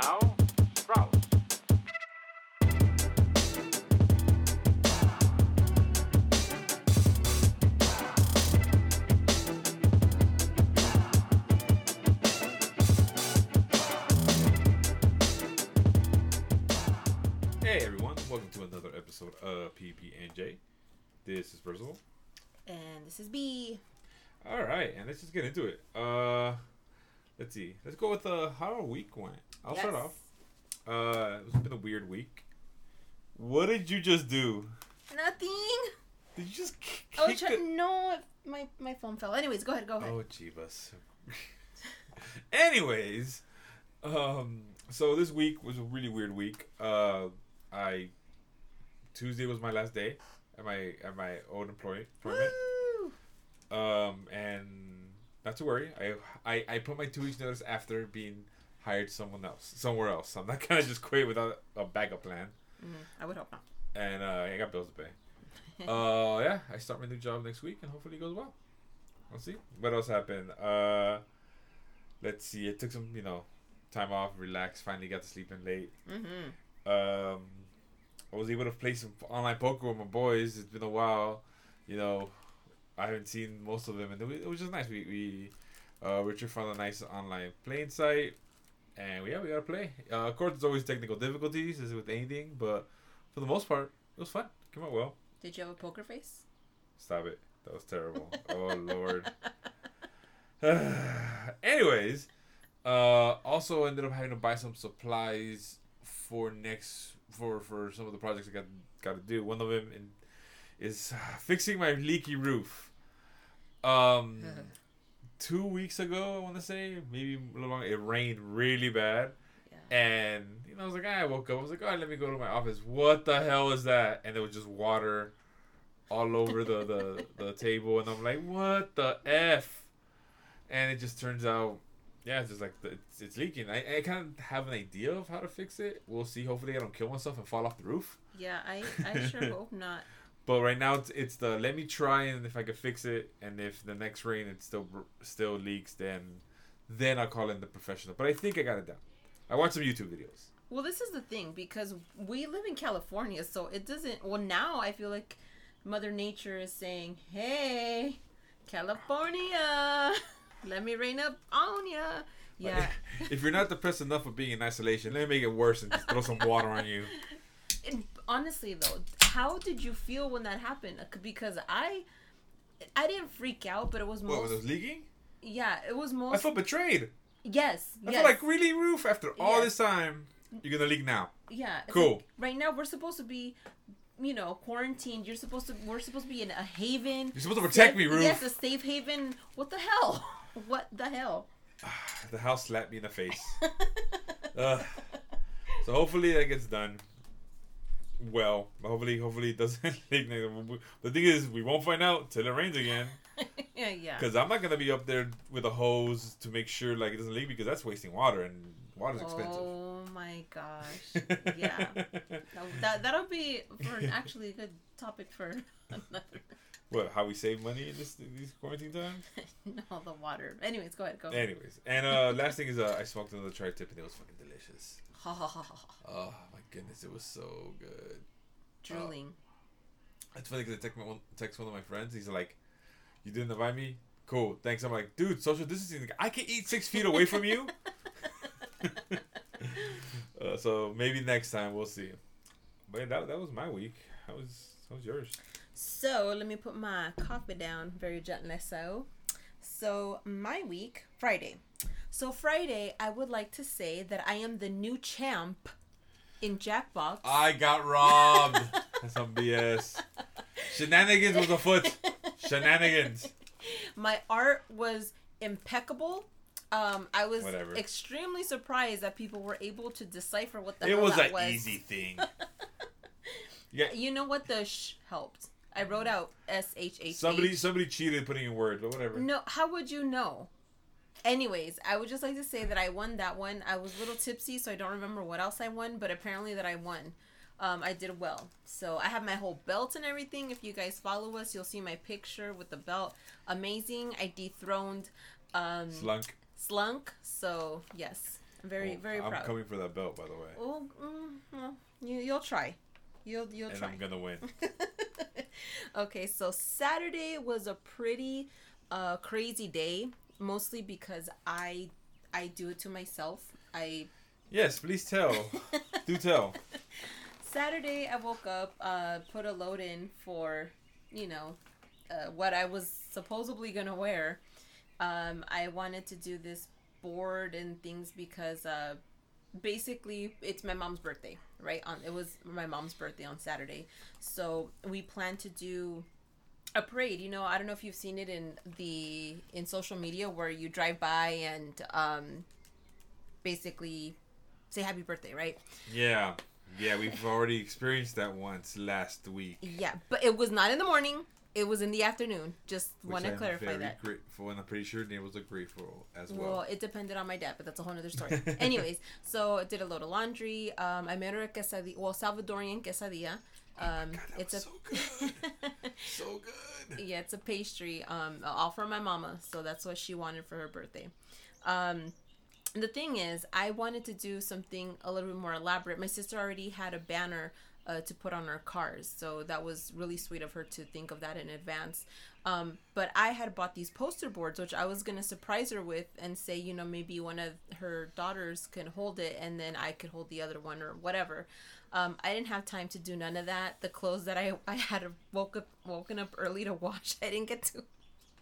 Now, Sprout. Hey everyone, welcome to another episode of PB&J. This is Percival. And this is B. Alright, and let's just get into it. Let's see. Let's go with how our week went. I'll start off. It's been a weird week. What did you just do? Nothing. Did you just No, my phone fell. Anyways, go ahead. Oh, Jeebus. Anyways, so this week was a really weird week. Tuesday was my last day at my old employment. Woo! And not to worry, I put my 2 weeks notice after being hired somewhere else. I'm not gonna just quit without a backup plan. I would hope not. And I got bills to pay. Yeah, I start my new job next week, and hopefully it goes well. We'll see. What else happened? Let's see. I took some, time off, relaxed. Finally got to sleep in late. I was able to play some online poker with my boys. It's been a while. I haven't seen most of them, and it was just nice. Richard found a nice online playing site, and we gotta play. Of course, there's always technical difficulties, as with anything, but for the most part, it was fun. Came out well. Did you have a poker face? Stop it. That was terrible. Oh, Lord. Anyways, also ended up having to buy some supplies for some of the projects I got to do. One of them is fixing my leaky roof. 2 weeks ago, I want to say, maybe a little longer, it rained really bad. Yeah. And, I was like, I woke up. I was like, all right, let me go to my office. What the hell is that? And there was just water all over the table. And I'm like, what the F? And it just turns out, yeah, it's just like it's leaking. I kind of have an idea of how to fix it. We'll see. Hopefully I don't kill myself and fall off the roof. Yeah, I sure hope not. But right now it's the let me try, and if I can fix it, and if the next rain it still leaks, then I'll call in the professional. But I think I got it down. I watched some YouTube videos. Well, this is the thing, because we live in California, so it doesn't... Well, now I feel like Mother Nature is saying, hey, California, let me rain up on ya. Yeah. If you're not depressed enough of being in isolation, let me make it worse and just throw some water on you. And honestly, though, how did you feel when that happened? Because I didn't freak out, but it was most... What, was it leaking? Yeah, it was most... I felt betrayed. Yes. I feel like, really, roof, after all this time, you're going to leak now. Yeah. Cool. Like, right now, we're supposed to be, quarantined. We're supposed to be in a haven. You're supposed to protect me, roof. Yes, a safe haven. What the hell? What the hell? The house slapped me in the face. So hopefully that gets done. Well, hopefully it doesn't leak. The thing is, we won't find out till it rains again. Yeah. Because I'm not gonna be up there with a hose to make sure it doesn't leak, because that's wasting water, and water's expensive. Oh my gosh. Yeah. That'll be actually a good topic for another. What? How we save money in these quarantine times? No, the water. Anyways, go ahead. Anyways, and last thing is I smoked another tri-tip, and it was fucking delicious. Oh my goodness, it was so good. Drooling. It's funny because I text one of my friends. He's like, "You didn't invite me? Cool, thanks." I'm like, "Dude, social distancing. I can eat 6 feet away from you." So maybe next time we'll see. But that was my week. How was yours? So let me put my coffee down very gently. So my week, Friday. So Friday, I would like to say that I am the new champ in Jackbox. I got robbed. That's some BS. Shenanigans was afoot. Shenanigans. My art was impeccable. I was Whatever. extremely surprised that people were able to decipher what the hell It was that an was. easy thing. Yeah. You know what? The helped. I wrote out SHH. Somebody cheated putting in words, but whatever. No, how would you know? Anyways, I would just like to say that I won that one. I was a little tipsy, so I don't remember what else I won, but apparently that I won. I did well. So I have my whole belt and everything. If you guys follow us, you'll see my picture with the belt. Amazing. I dethroned Slunk. Slunk. So, yes. Very, very I'm proud. coming for that belt, by the way. Well, well, you'll try. You'll And try. I'm gonna win. Okay, so Saturday was a pretty crazy day, mostly because I do it to myself. Yes, please tell. Do tell. Saturday I woke up, put a load in for, what I was supposedly gonna wear. I wanted to do this board and things because basically it's my mom's birthday, right? It was my mom's birthday on Saturday, so we planned to do a parade. I don't know if you've seen it in social media where you drive by and basically say happy birthday, right? Yeah, we've already experienced that once last week. Yeah, but it was not in the morning. It was in the afternoon. Just want to clarify very that. Grateful, and I'm pretty sure Nate was grateful as well. Well, it depended on my dad, but that's a whole other story. Anyways, so I did a load of laundry. I made her a quesadilla, Salvadorian quesadilla. God, it's so good. So good. Yeah, it's a pastry. All for my mama, so that's what she wanted for her birthday. The thing is, I wanted to do something a little bit more elaborate. My sister already had a banner to put on our cars, so that was really sweet of her to think of that in advance. But I had bought these poster boards, which I was gonna surprise her with and say, maybe one of her daughters can hold it and then I could hold the other one or whatever. I didn't have time to do none of that. The clothes that I had woken up early to wash, I didn't get to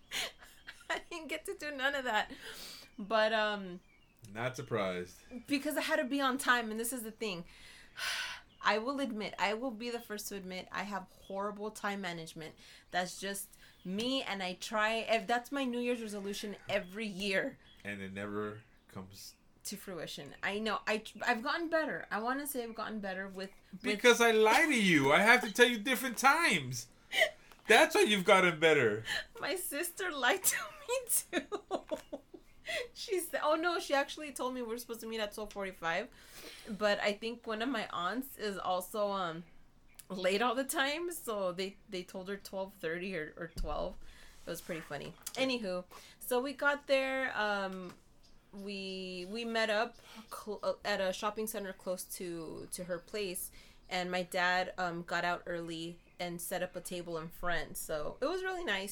do none of that. But not surprised, because I had to be on time, and this is the thing. I will be the first to admit I have horrible time management. That's just me, and I try. That's my New Year's resolution every year. And it never comes to fruition. I know. I've gotten better. I want to say I've gotten better with... Because I lie to you. I have to tell you different times. That's why you've gotten better. My sister lied to me too. She said, "Oh no!" She actually told me we're supposed to meet at 12:45, but I think one of my aunts is also late all the time, so they told her 12:30 or 12. It was pretty funny. Anywho, so we got there. We met up at a shopping center close to her place, and my dad got out early and set up a table in front. So it was really nice,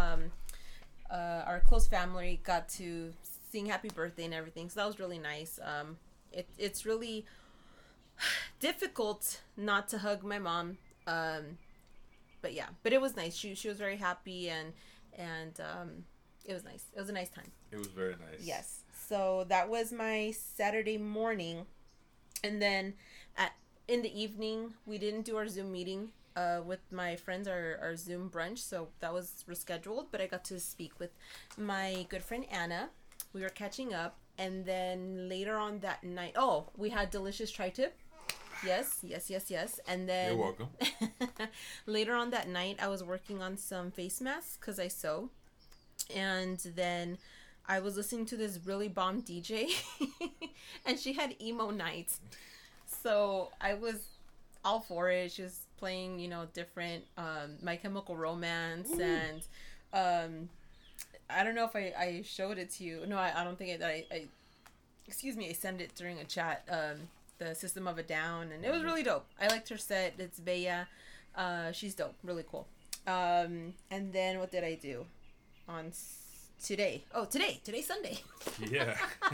our close family got to sing happy birthday and everything, so that was really nice. It's really difficult not to hug my mom, but it was nice. She was very happy, and it was nice. It was a nice time. It was very nice. Yes. So that was my Saturday morning, and then in the evening we didn't do our Zoom meeting with my friends, our Zoom brunch, so that was rescheduled, but I got to speak with my good friend Anna. We were catching up, and then later on that night, we had delicious tri-tip. Yes. And then... You're welcome. Later on that night, I was working on some face masks, because I sew, and then I was listening to this really bomb DJ, and she had emo nights, so I was all for it. She was playing, different My Chemical Romance. Ooh. And I don't know if I showed it to you. No, I don't think I sent it during a chat. The System of a Down, and it was really dope. I liked her set. It's Bella. She's dope. Really cool. And then what did I do on today? Today's Sunday. Yeah.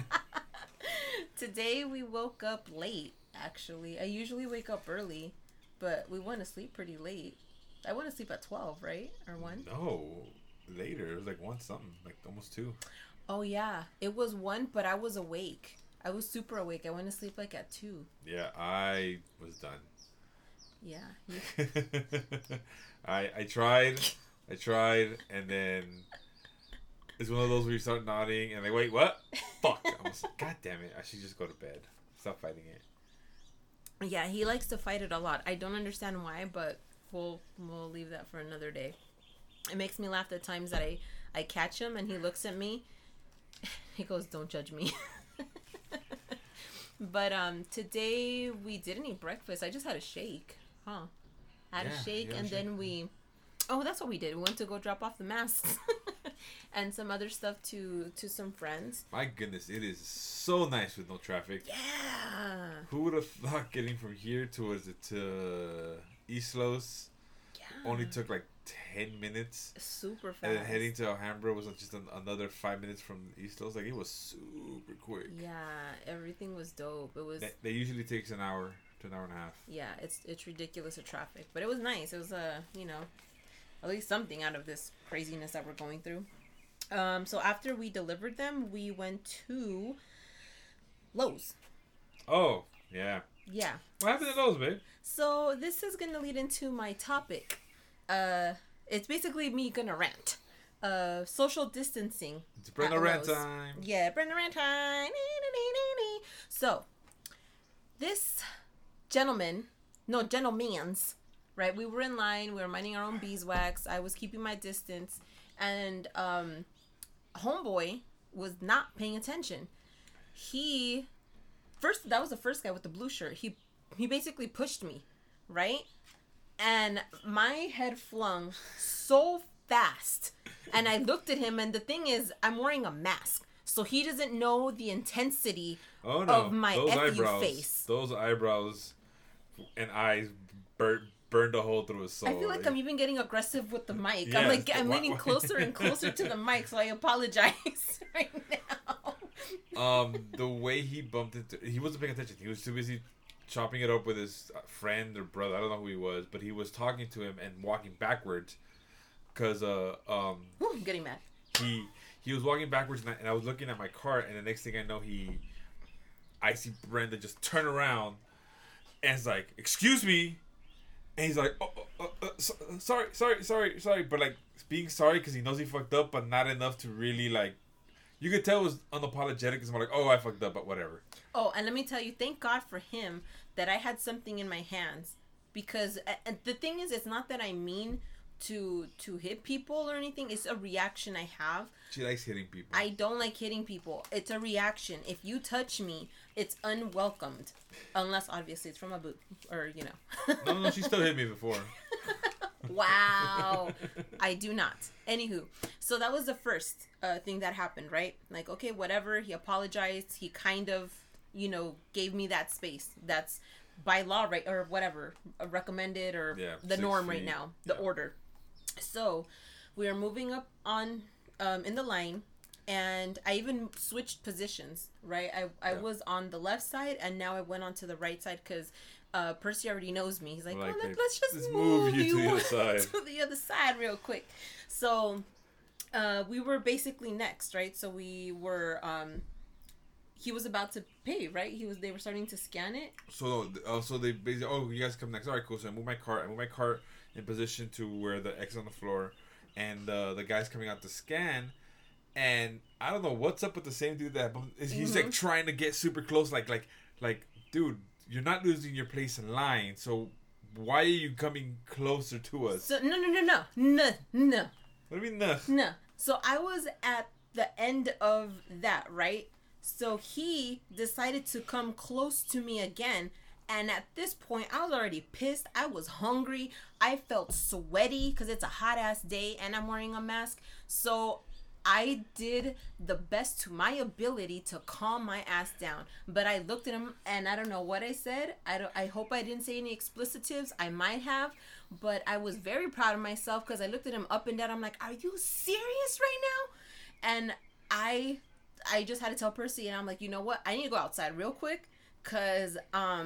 Today we woke up late, actually. I usually wake up early, but we went to sleep pretty late. I went to sleep at 12, right? Or 1? No, later. It was like 1 something, like almost 2. Oh, yeah. It was 1, but I was awake. I was super awake. I went to sleep like at 2. Yeah, I was done. Yeah. I tried, and then it's one of those where you start nodding, and like, wait, what? Fuck. I was like, God damn it. I should just go to bed. Stop fighting it. Yeah, he likes to fight it a lot. I don't understand why, but we'll leave that for another day. It makes me laugh the times that I catch him and he looks at me. He goes, "Don't judge me." But today we didn't eat breakfast. I just had a shake. I had a shake, and then that's what we did. We went to go drop off the masks. and some other stuff to some friends. My goodness, it is so nice with no traffic. Yeah. Who would have thought getting from here to East Los only took like 10 minutes? Super fast. And then heading to Alhambra was just another 5 minutes from East Los. Like, it was super quick. Yeah, everything was dope. It was. They usually takes an hour to an hour and a half. Yeah, it's ridiculous with traffic, but it was nice. It was at least something out of this craziness that we're going through. So after we delivered them, we went to Lowe's. Oh, yeah. Yeah. What happened to Lowe's, babe? So this is gonna lead into my topic. It's basically me gonna rant. Social distancing. It's Brenda rant time. Yeah, Brenda rant time. So, this gentleman's, right? We were in line. We were minding our own beeswax. I was keeping my distance, and homeboy was not paying attention. That was the first guy with the blue shirt. He basically pushed me, right? And my head flung so fast. And I looked at him, and the thing is, I'm wearing a mask. So he doesn't know the intensity of my FU face. Those eyebrows and eyes burned a hole through his soul. I feel like I'm even getting aggressive with the mic. Yes, I'm leaning closer and closer to the mic, so I apologize right now. The way he bumped into... He wasn't paying attention. He was too busy chopping it up with his friend or brother. I don't know who he was, but he was talking to him and walking backwards because I'm getting mad. He was walking backwards, and I was looking at my cart, and the next thing I know, I see Brenda just turn around and is like, "Excuse me," and he's like, sorry, but like being sorry because he knows he fucked up, but not enough to really like. You could tell it was unapologetic because I'm like, "Oh, I fucked up, but whatever." Oh, and let me tell you, thank God for him that I had something in my hands, because the thing is, it's not that I mean to hit people or anything. It's a reaction I have. She likes hitting people. I don't like hitting people. It's a reaction. If you touch me, it's unwelcomed, unless obviously it's from a boot or No, she still hit me before. Wow. I do not. Anywho, so that was the first thing that happened, right? Like, okay, whatever. He apologized. He kind of, gave me that space. That's by law, right? Or whatever, recommended or the norm right now, the order. So we are moving up on in the line, and I even switched positions, right? I was on the left side, and now I went on to the right side because Percy already knows me. He's like, let's just move you to the other side real quick. So we were basically next, right? So we were he was about to pay, right? They were starting to scan it. So they basically, you guys come next. All right, cool. So I move my cart in position to where the X on the floor, and the guy's coming out to scan, and I don't know what's up with the same dude he's like trying to get super close, like dude, you're not losing your place in line, so why are you coming closer to us? So no. What do you mean no? So I was at the end of that, right? So he decided to come close to me again. And at this point, I was already pissed. I was hungry. I felt sweaty because it's a hot ass day and I'm wearing a mask. So I did the best to my ability to calm my ass down. But I looked at him and I don't know what I said. I hope I didn't say any explicitives. I might have. But I was very proud of myself because I looked at him up and down. I'm like, are you serious right now? And I just had to tell Percy, and I'm like, you know what? I need to go outside real quick. Cause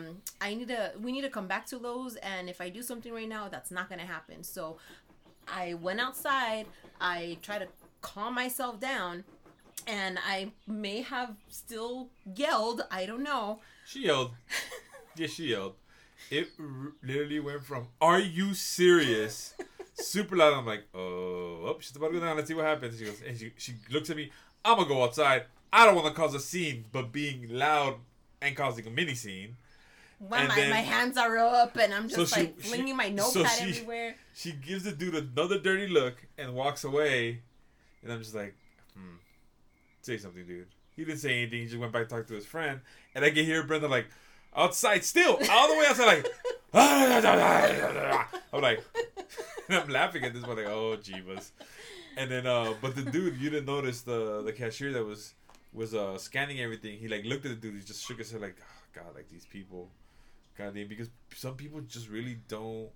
we need to come back to Lowe's, and if I do something right now, that's not gonna happen. So I went outside. I tried to calm myself down, and I may have still yelled. I don't know. She yelled. Yeah, she yelled. It literally went from "Are you serious?" super loud. I'm like, oh, she's about to go down. Let's see what happens. She goes, and she looks at me. I'm gonna go outside. I don't want to cause a scene, but being loud and causing a mini scene. Well, my hands are up and I'm just flinging my notepad everywhere. She gives the dude another dirty look and walks away. And I'm just like, say something, dude. He didn't say anything. He just went back to talk to his friend. And I can hear Brenda like, outside still, all the way outside, like, I'm like, and I'm laughing at this one, like, oh, jeebus. And then, but the dude, you didn't notice the cashier that was scanning everything. He like looked at the dude. He just shook his head like, oh, God, like these people, goddamn, because some people just really don't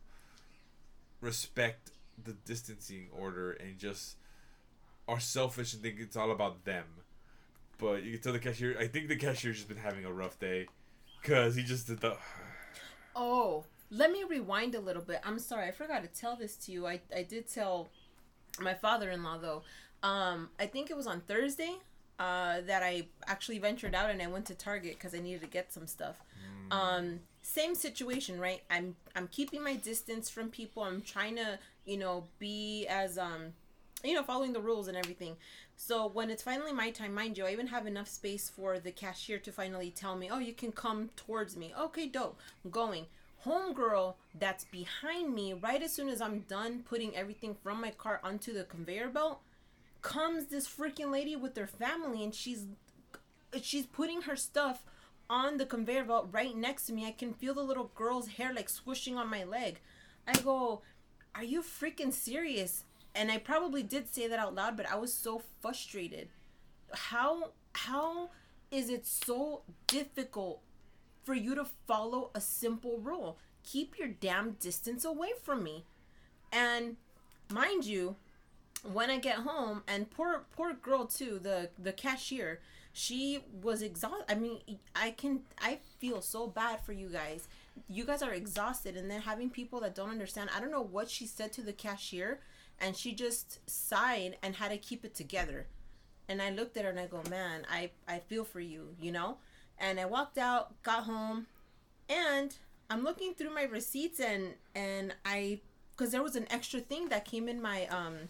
respect the distancing order and just are selfish and think it's all about them. But you can tell the cashier. I think the cashier's just been having a rough day, cause he just did the. Oh, let me rewind a little bit. I'm sorry, I forgot to tell this to you. I did tell my father-in-law though. I think it was on Thursday that I actually ventured out and I went to Target because I needed to get some stuff. Same situation, right? I'm keeping my distance from people. I'm trying to, be as following the rules and everything. So when it's finally my time, mind you, I even have enough space for the cashier to finally tell me, oh, you can come towards me. Okay, dope. I'm going. Homegirl that's behind me, right as soon as I'm done putting everything from my cart onto the conveyor belt, comes this freaking lady with their family, and she's putting her stuff on the conveyor belt right next to me. I can feel the little girl's hair like swooshing on my leg. I go, are you freaking serious? And I probably did say that out loud, but I was so frustrated. How is it so difficult for you to follow a simple rule? Keep your damn distance away from me. And mind you, when I get home, and poor girl too, the cashier, she was exhausted. I mean, I feel so bad for you guys. You guys are exhausted, and then having people that don't understand. I don't know what she said to the cashier, and she just sighed and had to keep it together. And I looked at her and I go, man, I feel for you, And I walked out, got home, and I'm looking through my receipts and I, because there was an extra thing that came in my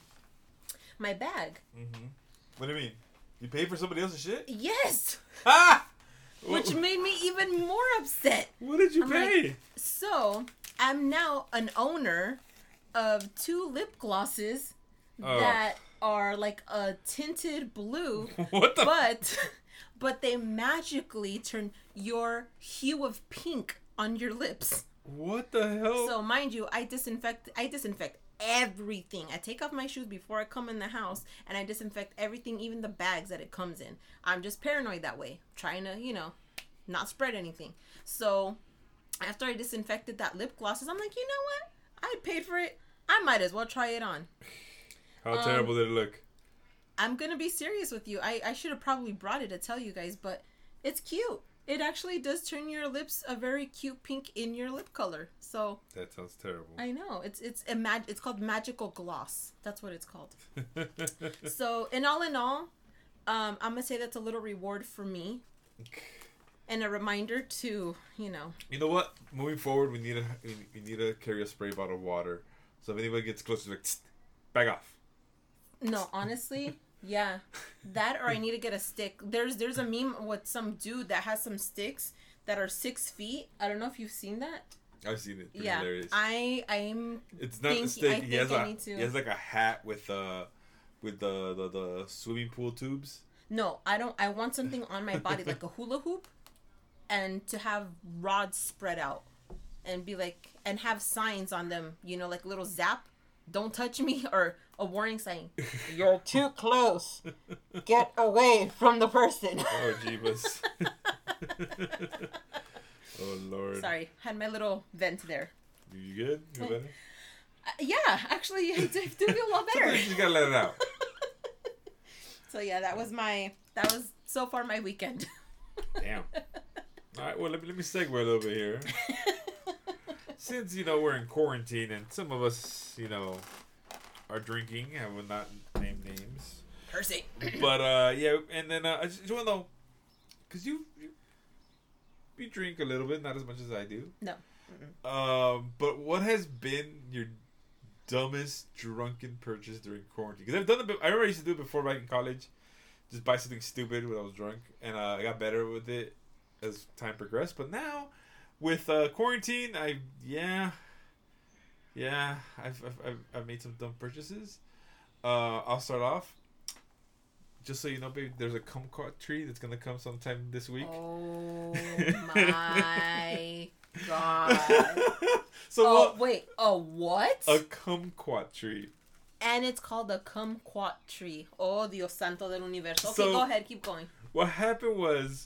my bag. Mm-hmm. What do you mean? You paid for somebody else's shit? Yes. Ah! Which made me even more upset. What did you pay? Like, so I'm now an owner of 2 lip glosses that are like a tinted blue. What the? But they magically turn your hue of pink on your lips. What the hell? So mind you, I disinfect everything. I take off my shoes before I come in the house, and I disinfect everything, even the bags that it comes in. I'm just paranoid that way, trying to, not spread anything. So after I disinfected that lip glosses, I'm like, you know what? I paid for it. I might as well try it on. How terrible did it look? I'm going to be serious with you. I should have probably brought it to tell you guys, but it's cute. It actually does turn your lips a very cute pink in your lip color. So that sounds terrible. I know. It's called magical gloss. That's what it's called. So in all, I'm going to say that's a little reward for me. And a reminder to, You know what? Moving forward, we need to carry a spray bottle of water. So if anybody gets close, like, back off. No, honestly, yeah. That, or I need to get a stick. There's a meme with some dude that has some sticks that are 6 feet. I don't know if you've seen that. I've seen it. Yeah, hilarious. I'm. It's not a stick. He has like a hat with the swimming pool tubes. No, I don't. I want something on my body like a hula hoop, and to have rods spread out, and be like, and have signs on them. Like a little zap. Don't touch me, or a warning sign. You're too close. Get away from the person. Oh, jeebus. Oh, Lord. Sorry, had my little vent there. You good? You feel better? Yeah, actually, I do feel a lot better. You just gotta let it out. So yeah, that was so far my weekend. Damn. All right, well, let me segue a little bit here. Since, we're in quarantine and some of us, are drinking, I will not name names. Percy. But, yeah, and then I just want to know, because you drink a little bit, not as much as I do. No. But what has been your dumbest drunken purchase during quarantine? Because I've done it. I remember I used to do it before back in college. Just buy something stupid when I was drunk, and I got better with it as time progressed. But now, with quarantine, I've made some dumb purchases. I'll start off. Just so you know, babe, there's a kumquat tree that's gonna come sometime this week. Oh my god! So wait, a what? A kumquat tree. And it's called the kumquat tree. Oh, Dios santo del universo. Okay, So- go ahead. Keep going. What happened was,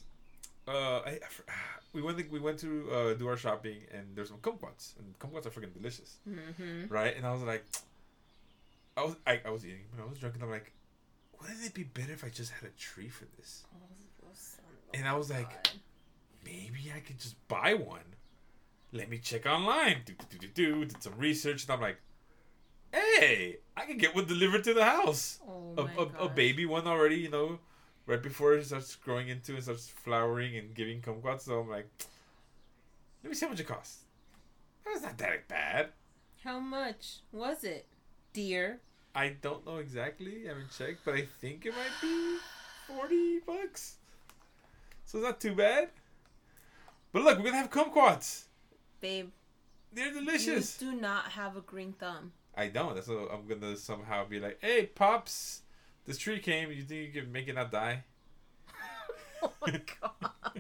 we went to do our shopping, and there's some kumquats, and kumquats are freaking delicious, right? And I was like, I was eating, but I was drinking. I'm like, wouldn't it be better if I just had a tree for this? And I was like, maybe I could just buy one. Let me check online. Did some research, and I'm like, hey, I can get one delivered to the house. Oh A baby one already, you know, right before it starts growing into and starts flowering and giving kumquats. So I'm like, let me see how much it costs. That's not that bad. How much was it, dear? I don't know exactly. I haven't checked, but I think it might be $40. So it's not too bad. But look, we're gonna have kumquats. Babe, They're delicious. you do not have a green thumb. I don't. That's what I'm gonna somehow be like, hey, Pops, this tree came. You think you can make it not die? Oh my god.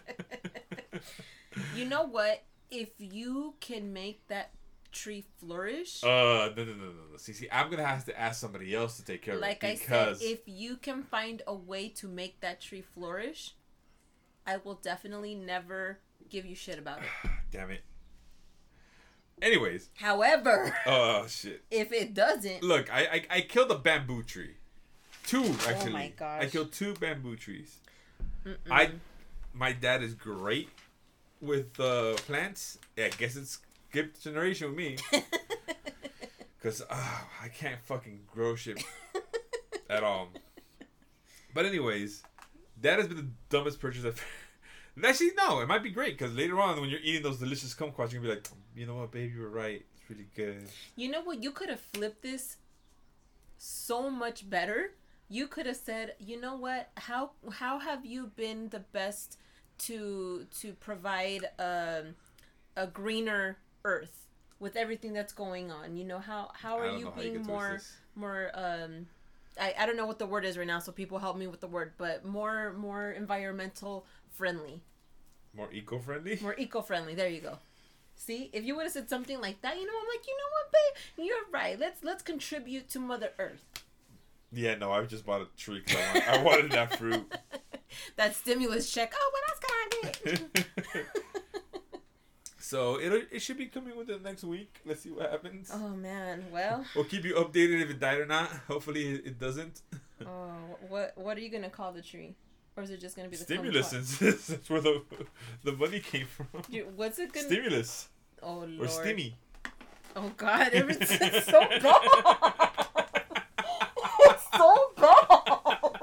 You know what? If you can make that tree flourish, No. See, I'm gonna have to ask somebody else to take care like of I it said, if you can find a way to make that tree flourish, I will definitely never give you shit about it. Damn it. Anyways. However, Oh shit. if it doesn't, Look, I killed a bamboo tree. 2 actually. Oh my gosh. I killed 2 bamboo trees. Mm-mm. My dad is great with plants. Yeah, I guess it's skipped generation with me. Cause I can't fucking grow shit at all. But anyways, that has been the dumbest purchase I've. Actually, no, it might be great because later on when you're eating those delicious kumquats, you're gonna be like, you know what, babe, you were right. It's really good. You know what? You could have flipped this so much better. You could have said, you know what? How have you been the best to provide a greener earth with everything that's going on? You know, how are you being more I don't know what the word is right now, so people help me with the word, but more environmental friendly. More eco-friendly? More eco-friendly. There you go. See, if you would have said something like that, you know, I'm like, you know what, babe, you're right. Let's contribute to Mother Earth. Yeah, no, I just bought a tree because I wanted that fruit. That stimulus check. Oh, what else can I get? So it should be coming within the next week. Let's see what happens. Oh man, well. We'll keep you updated if it died or not. Hopefully it doesn't. Oh, what are you gonna call the tree? Or is it just gonna be the Stimulus? kumquat? Since that's where the money came from. What's it gonna? Stimulus Oh lord. or Stimmy. Oh god, everything's so bad. It's so bad.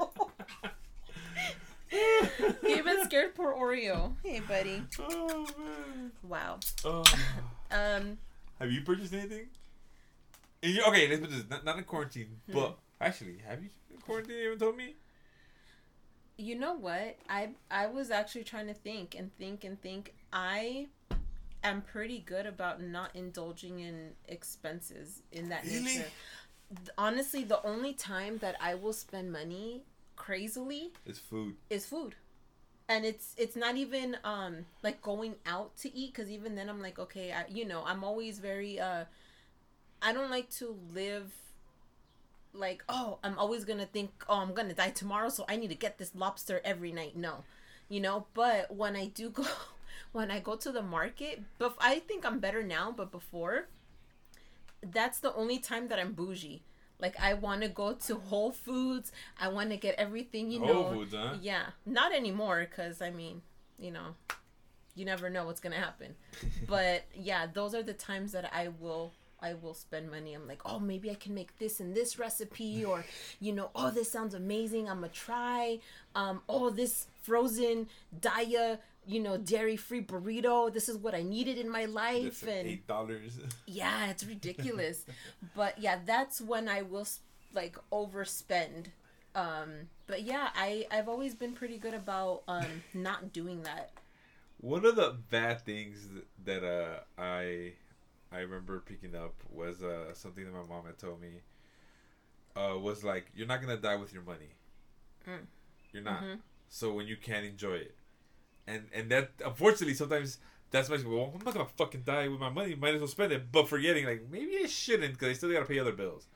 He even scared poor Oreo. Hey, buddy. Oh man. Wow. Oh. Have you purchased anything? Okay, let's put this. Not in quarantine, but actually, have you in quarantine? You haven't told me. You know what? I was actually trying to think. I am pretty good about not indulging in expenses in that Really? nature. Honestly, the only time that I will spend money crazily It's food. is food. And it's not even like going out to eat, because even then I'm like, okay, I'm always very I don't like to live like, oh, I'm always gonna think, oh, I'm gonna die tomorrow, so I need to get this lobster every night. No, but when I do go when I go to the market, but I think I'm better now, but before, that's the only time that I'm bougie. Like, I want to go to Whole Foods. I want to get everything, Whole Foods, huh? Yeah. Not anymore, because, I mean, you never know what's going to happen. But, yeah, those are the times that I will spend money. I'm like, oh, maybe I can make this and this recipe. Or, oh, this sounds amazing. I'm going to try. Oh, this frozen Daya, dairy-free burrito. This is what I needed in my life. That's and $8. yeah, it's ridiculous. But yeah, that's when I will like overspend. But yeah, I've always been pretty good about not doing that. One of the bad things that I remember picking up was something that my mom had told me. Was like, you're not gonna die with your money. You're not. Mm-hmm. So when you can't enjoy it, and that, unfortunately, sometimes that's my, well, I'm not gonna fucking die with my money. Might as well spend it. But forgetting, like, maybe I shouldn't, because I still gotta pay other bills.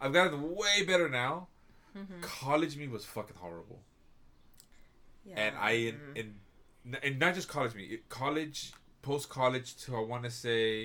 I've gotten way better now. Mm-hmm. College me was fucking horrible. Yeah. And I and not just college me, college, post college to I want to say,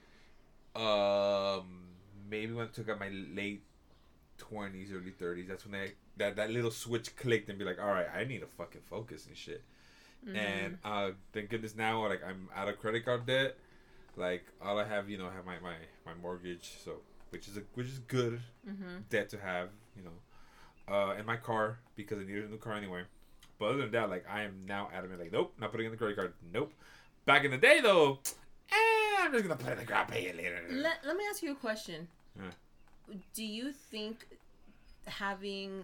maybe when I took out my late 20s, early 30s. That's when that little switch clicked and be like, all right, I need to fucking focus and shit. Mm-hmm. And thank goodness now, like I'm out of credit card debt. Like all I have, I have my mortgage, so which is good Mm-hmm. debt to have, and my car because I needed a new car anyway. But other than that, like I am now adamant, like nope, not putting in the credit card, nope. Back in the day though, I'm just gonna put it in the credit, pay it later. Let me ask you a question. Yeah. Do you think having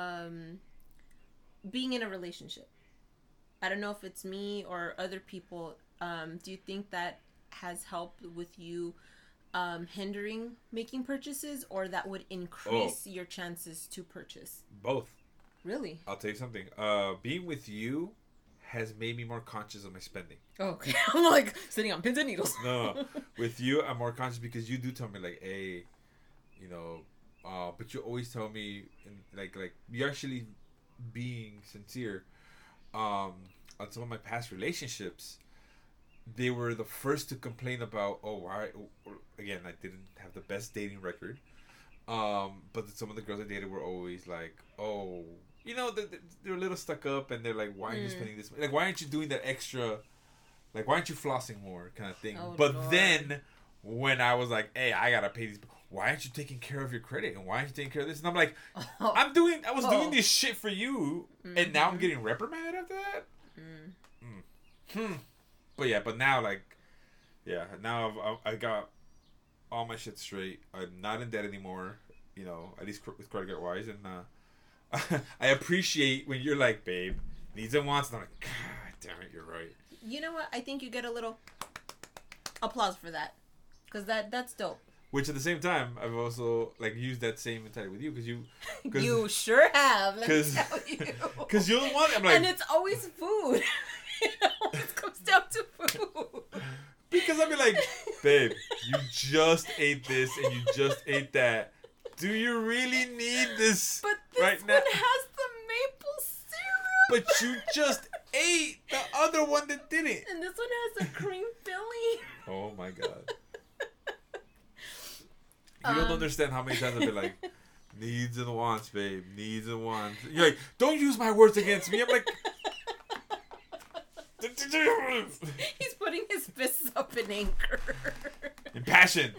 being in a relationship, I don't know if it's me or other people, do you think that has helped with you hindering making purchases, or that would increase your chances to purchase? Both. Really? I'll tell you something. Being with you has made me more conscious of my spending. Okay. I'm like sitting on pins and needles. No. With you, I'm more conscious because you do tell me like, hey, but you always tell me like you actually being sincere. On some of my past relationships, they were the first to complain about, again, I didn't have the best dating record. But some of the girls I dated were always like, they're a little stuck up and they're like, why aren't you spending this? Like, why aren't you doing that extra? Like, why aren't you flossing more kind of thing? Oh, but Lord. then when I was like, hey, I got to pay these, why aren't you taking care of your credit? And why aren't you taking care of this? And I'm like, I was doing this shit for you. Mm-hmm. And now I'm getting reprimanded after that? But now, now I got all my shit straight. I'm not in debt anymore, at least with credit card wise. And I appreciate when you're like, babe, needs and wants. And I'm like, God damn it, you're right. You know what? I think you get a little applause for that. Because that's dope. Which at the same time, I've also used that same mentality with you because you sure have. Let me tell you. Because you're the one. I'm like, and it's always food. It always comes down to food. Because I'll be like, babe, you just ate this and you just ate that. Do you really need this But this right one now? has the maple syrup. But you just ate the other one that didn't. And this one has a cream filling. Oh my God. You don't understand how many times I've been like, needs and wants, babe. Needs and wants. You're like, don't use my words against me. I'm like... He's putting his fists up in anger. In passion.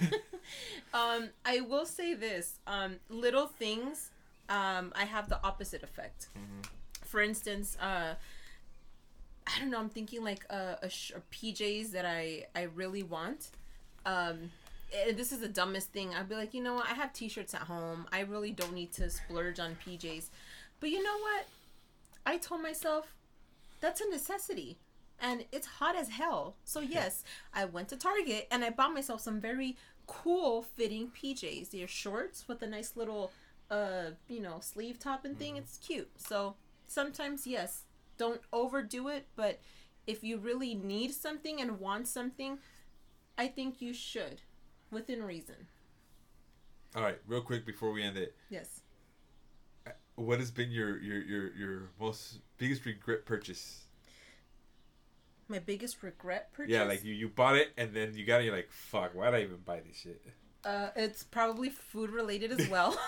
I will say this. Little things, I have the opposite effect. Mm-hmm. For instance, I don't know, I'm thinking like a PJs that I really want. And this is the dumbest thing. I'd be like, you know what? I have t-shirts at home. I really don't need to splurge on PJs. But you know what? I told myself, that's a necessity. And it's hot as hell. So yes, I went to Target and I bought myself some very cool fitting PJs. They're shorts with a nice little, sleeve top and thing. It's cute. So sometimes, yes, don't overdo it. But if you really need something and want something, I think you should. Within reason. All right, real quick before we end it. Yes. What has been your most biggest regret purchase? My biggest regret purchase? Yeah, like you bought it and then you got it and you're like, fuck, why did I even buy this shit? It's probably food related as well.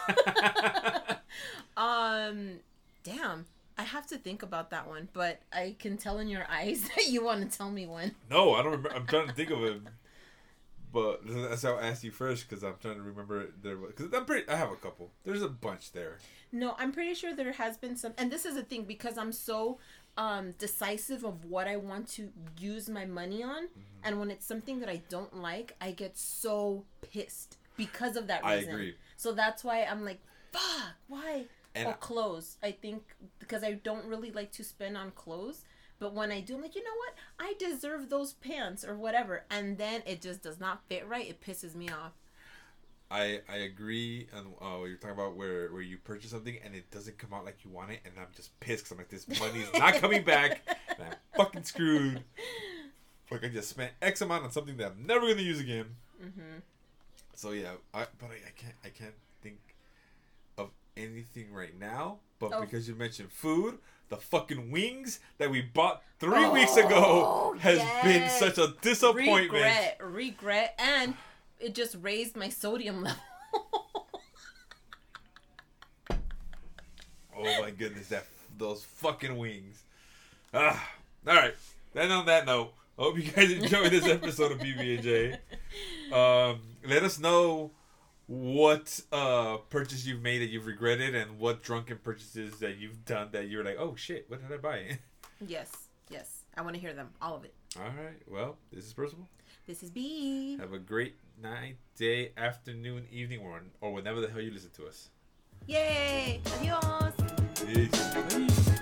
Damn. I have to think about that one, but I can tell in your eyes that you want to tell me one. No, I don't remember. I'm trying to think of it. But that's how I asked you first because I'm trying to remember because I have a couple. There's a bunch there. No, I'm pretty sure there has been some, and this is the thing because I'm so decisive of what I want to use my money on, and when it's something that I don't like, I get so pissed because of that reason. I agree. So that's why I'm like, fuck, why? And clothes. I think because I don't really like to spend on clothes. But when I do, I'm like, you know what? I deserve those pants or whatever. And then it just does not fit right. It pisses me off. I agree on what you're talking about where you purchase something and it doesn't come out like you want it. And I'm just pissed because I'm like, this money is not coming back. And I'm fucking screwed. Like I just spent X amount on something that I'm never going to use again. Mm-hmm. So yeah, I think of anything right now. But Oh. because you mentioned food, the fucking wings that we bought 3 weeks ago has been yes. such a disappointment. Regret, and it just raised my sodium level. Oh my goodness, those fucking wings. All right. Then on that note, I hope you guys enjoyed this episode of BB&J. Let us know what purchase you've made that you've regretted, and what drunken purchases that you've done that you're like, oh shit, what did I buy? Yes. I want to hear them, all of it. All right. Well, this is Percival. This is B. Have a great night, day, afternoon, evening, or whenever the hell you listen to us. Yay! Adios! Peace.